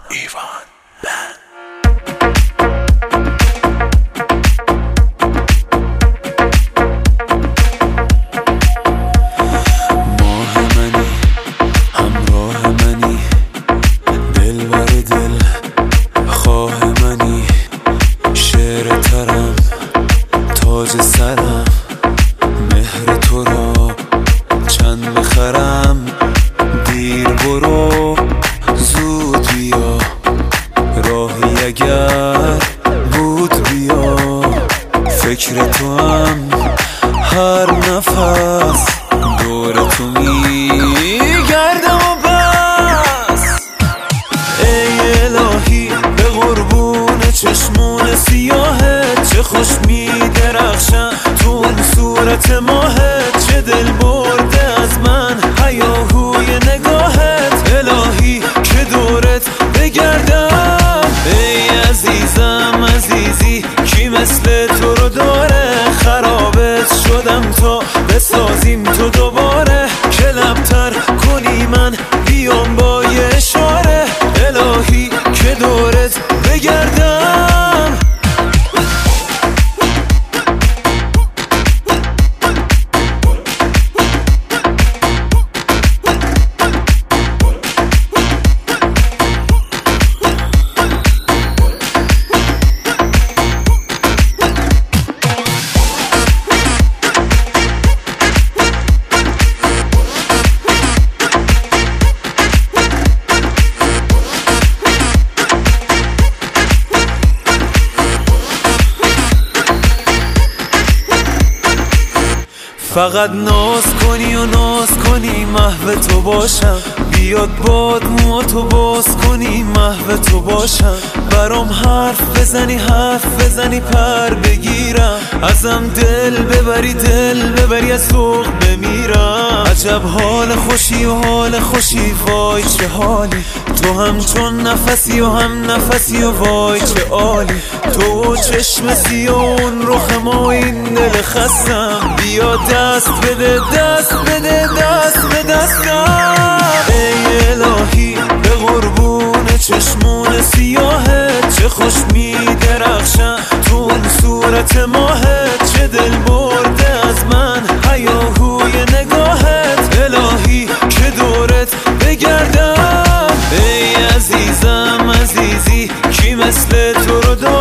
ایوان بند. ماه منی، همراه منی، دلبر دل خواه منی، شعر ترم، تاج سرم، مهر تو را چند بخرم. دیر برو زود بیا، راهی اگر بود بیا. فکر تو هم هر نفس دور تو میگردم و بس. ای الهی به قربون چشمون سیاهت، چه خوش میدرخشن تو اون صورت ماهت. چه دل برده از من هیاهوی نگاهت، الهی که دورت بگردم. ای عزیزم عزیزی کی مثل تو رو داره، خرابت شدم تا بسازیم تو دوباره. که لبتر کنی من بیام با یه اشاره، الهی که دورت بگردم. فقط ناز کنی و ناز کنی محو تو باشم، بیاد باد مو تو باز کنی محو تو باشم. برام حرف بزنی پر بگیرم، ازم دل ببری از ذوق بمیرم. عجب حال خوشی و حال خوشی، وای چه حالی. تو هم چون نفسی و هم نفسی و وای چه عالی. تو چشم سیون رخ ما این دل خستم، بیا دست بده دست به دستم. ای الهی به قربون چشمون سیاهت، چه خوش میدرخشن تو اون صورت ماهت. چه دل برده از من هیاهوی نگاهت، الهی که دورت بگردم. ای عزیزم عزیزی کی مثل تو رو داره،